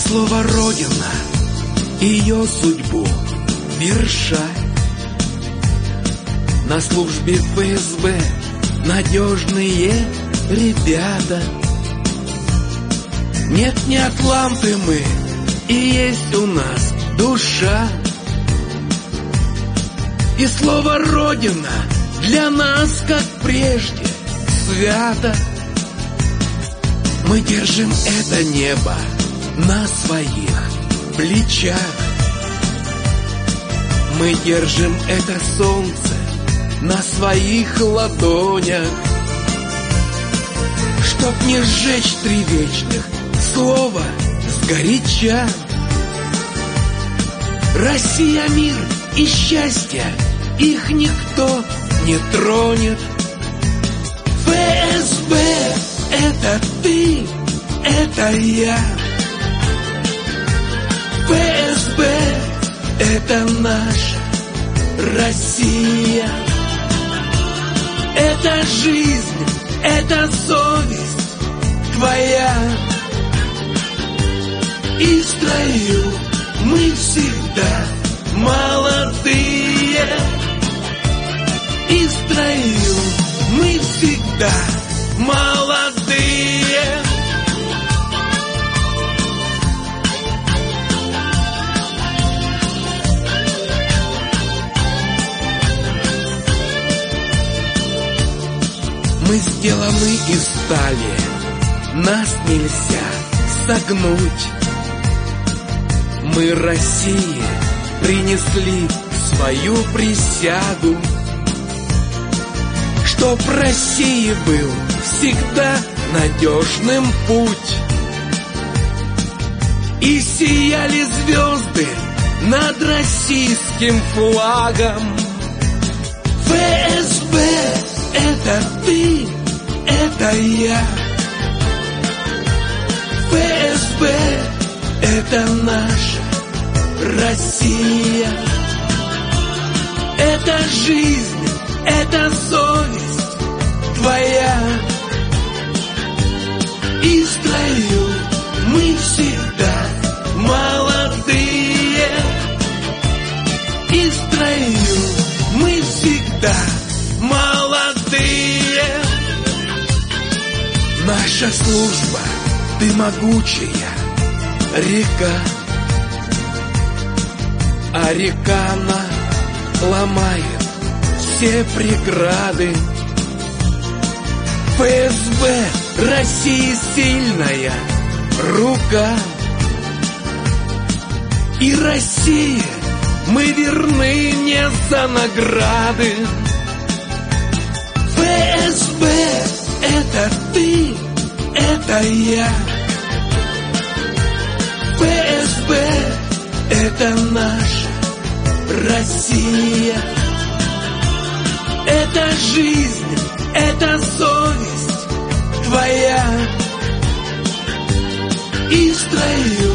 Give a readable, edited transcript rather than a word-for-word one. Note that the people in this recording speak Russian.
слово «Родина» ее судьбу вершать. На службе ФСБ надежные ребята. Нет, не атланты мы, и есть у нас душа. И слово «Родина» для нас, как прежде, свято. Мы держим это небо на своих плечах. Мы держим это солнце на своих ладонях. Чтоб не сжечь три вечных слова сгоряча. Россия, мир и счастье, их никто не тронет. ФСБ — это ты, это я. ФСБ — это наша Россия. Это жизнь, это совесть твоя. И в строю мы всегда молодые. И в строю мы всегда молодые. Мы сделаны из стали, нас нельзя согнуть. Мы России принесли свою присягу, чтоб России был всегда надежным путь. И сияли звезды над российским флагом. ФСБ — это ты, это я. ФСБ — это наша Россия. Это жизнь, это совесть твоя. И в строю мы всегда молодые. И в строю мы всегда молодые. Наша служба, ты могучая река, а река она ломает все преграды. ФСБ России сильная рука. И России мы верны не за награды. ФСБ — это ты, это я. ФСБ — это наша Россия. Это жизнь, это совесть твоя. И в строю